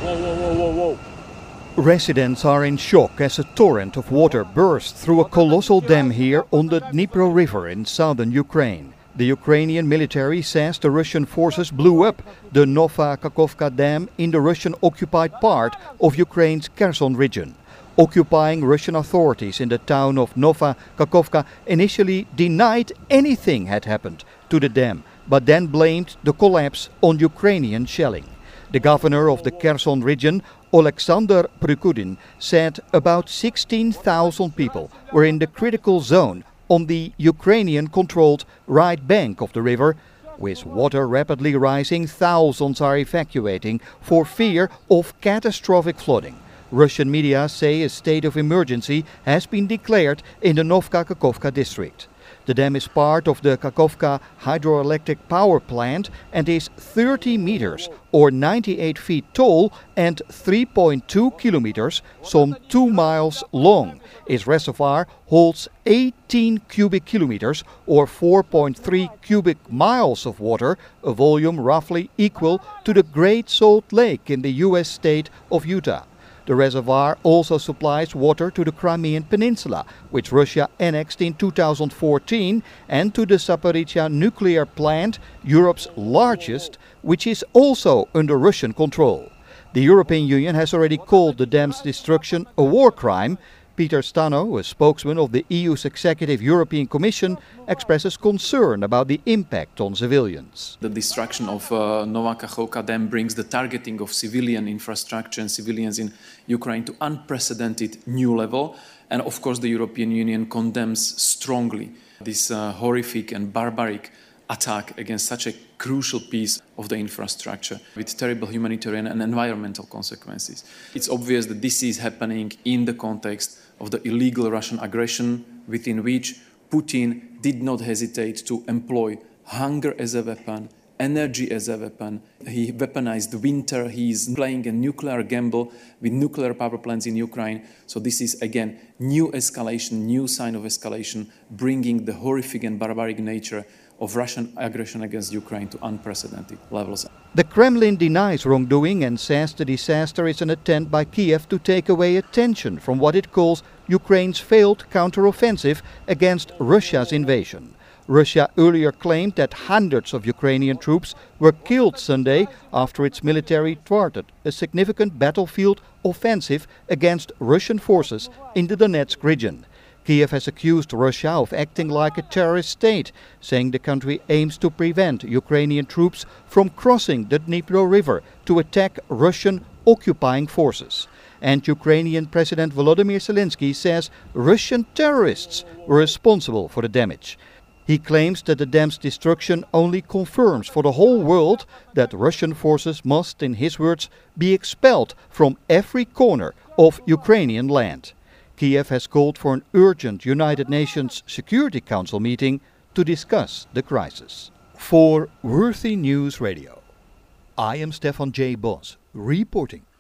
Whoa, whoa, whoa, whoa, whoa. Residents are in shock as a torrent of water burst through a colossal dam here on the Dnipro River in southern Ukraine. The Ukrainian military says the Russian forces blew up the Nova Kakhovka Dam in the Russian-occupied part of Ukraine's Kherson region. Occupying Russian authorities in the town of Nova Kakhovka initially denied anything had happened to the dam, but then blamed the collapse on Ukrainian shelling. The governor of the Kherson region, Oleksandr Prykudin, said about 16,000 people were in the critical zone on the Ukrainian-controlled right bank of the river. With water rapidly rising, thousands are evacuating for fear of catastrophic flooding. Russian media say a state of emergency has been declared in the Nova Kakhovka district. The dam is part of the Kakhovka hydroelectric power plant and is 30 meters or 98 feet tall and 3.2 kilometers, some 2 miles long. Its reservoir holds 18 cubic kilometers or 4.3 cubic miles of water, a volume roughly equal to the Great Salt Lake in the US state of Utah. The reservoir also supplies water to the Crimean Peninsula, which Russia annexed in 2014, and to the Zaporizhzhia nuclear plant, Europe's largest, which is also under Russian control. The European Union has already called the dam's destruction a war crime. Peter Stano, a spokesman of the EU's Executive European Commission, expresses concern about the impact on civilians. The destruction of Nova Kakhovka Dam brings the targeting of civilian infrastructure and civilians in Ukraine to unprecedented new level. And of course the European Union condemns strongly this horrific and barbaric attack against such a crucial piece of the infrastructure with terrible humanitarian and environmental consequences. It's obvious that this is happening in the context of the illegal Russian aggression, within which Putin did not hesitate to employ hunger as a weapon, energy as a weapon. He weaponized winter. He is playing a nuclear gamble with nuclear power plants in Ukraine. So this is again new escalation, new sign of escalation, bringing the horrific and barbaric nature of Russian aggression against Ukraine to unprecedented levels. The Kremlin denies wrongdoing and says the disaster is an attempt by Kiev to take away attention from what it calls Ukraine's failed counteroffensive against Russia's invasion. Russia earlier claimed that hundreds of Ukrainian troops were killed Sunday after its military thwarted a significant battlefield offensive against Russian forces in the Donetsk region. Kiev has accused Russia of acting like a terrorist state, saying the country aims to prevent Ukrainian troops from crossing the Dnipro River to attack Russian occupying forces. And Ukrainian President Volodymyr Zelensky says Russian terrorists were responsible for the damage. He claims that the dam's destruction only confirms for the whole world that Russian forces must, in his words, be expelled from every corner of Ukrainian land. Kiev has called for an urgent United Nations Security Council meeting to discuss the crisis. For Worthy News Radio, I am Stefan J. Bos, reporting.